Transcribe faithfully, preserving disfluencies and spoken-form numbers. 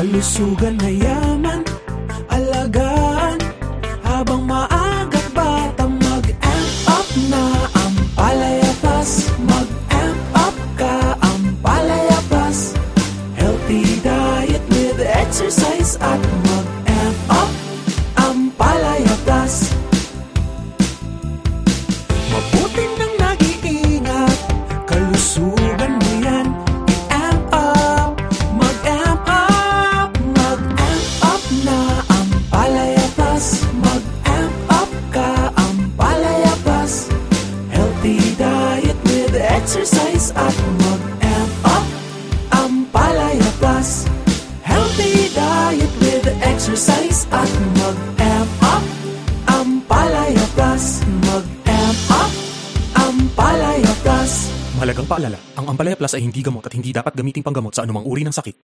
kalusugan na yaman, alagaan habang maagat bata. Mag-amp up na ang Ampalaya Plus. Mag-amp up ka, Ampalaya Plus. Healthy diet with exercise at mag-amp up Ampalaya Plus. Mabuti nang nag-iingat, kalusugan mo yan, i-amp up. Mag-amp up, mag-amp up na Ampalaya Plus. Mag-amp up ka, Ampalaya Plus. Healthy diet with exercise at mag-amp up Ampalaya Plus. Healthy diet with exercise at mag-amp up Ampalaya Plus. Mag-amp up Ampalaya Plus. Mahalagang paalala, ang Ampalaya Plus ay hindi gamot at hindi dapat gamitin panggamot sa anumang uri ng sakit.